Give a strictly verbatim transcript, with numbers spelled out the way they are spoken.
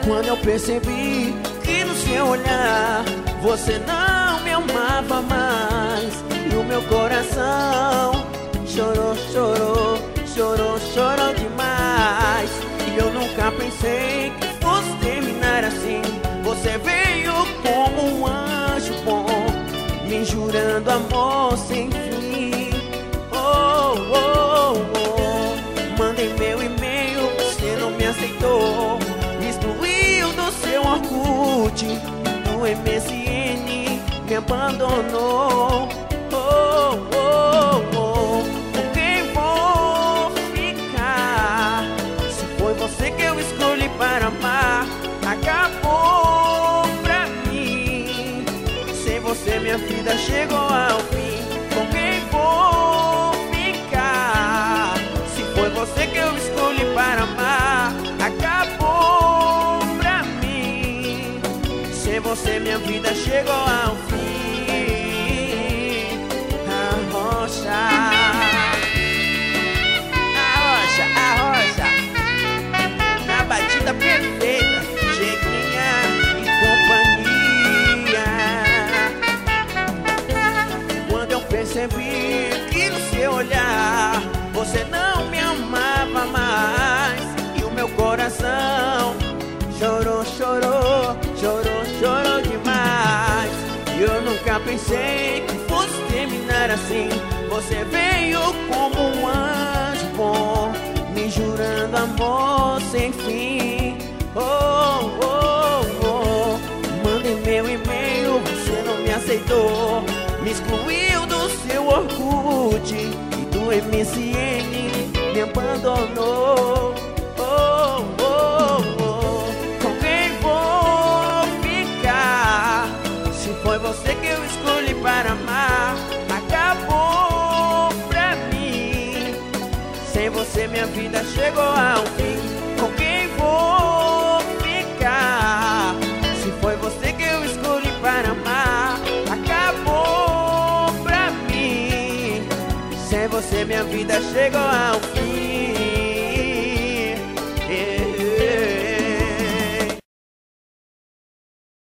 Quando eu percebi que no seu olhar você não me amava mais, e o meu coração chorou, chorou, chorou, chorou demais. E eu nunca pensei que fosse terminar assim. Você veio como um anjo bom, me jurando amor sem fim. Oh, oh, oh. Mandei meu e-mail, você não me aceitou, me excluiu do seu Orkut, do M S N me abandonou. Oh, oh, oh. Com quem vou ficar? Se foi você que eu escolhi para amar, acabou pra mim. Sem você minha vida chegou ao fim. Com quem vou ficar? Se foi você que eu escolhi para amar, acabou pra mim. Sem você minha vida chegou ao fim. Arrocha, arrocha, arrocha, na batida perfeita, Jequinha e companhia. Quando eu percebi que no seu olhar você não me amava mais, e o meu coração chorou, chorou, chorou, chorou demais. E eu nunca pensei que fosse terminar assim. Você veio como um anjo bom, me jurando amor sem fim. Oh, oh, oh. Mandei meu e-mail, você não me aceitou, me excluiu do seu Orkut e do M S N me abandonou. Oh, oh, oh. Com quem vou ficar? Se foi você que eu escolhi para amar, acabou pra mim. Sem você minha vida chegou ao fim. Com quem vou ficar? Se foi você que eu escolhi para amar, acabou pra mim. Sem você minha vida chegou ao fim.